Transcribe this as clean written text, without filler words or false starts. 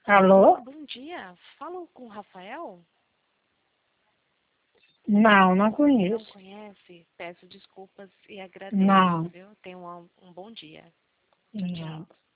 Alô? Bom dia. Falo com o Rafael? Não, não Não conheço. conhece? Peço desculpas e agradeço, Não. viu? Tenha um bom dia. Tchau, Não. tchau.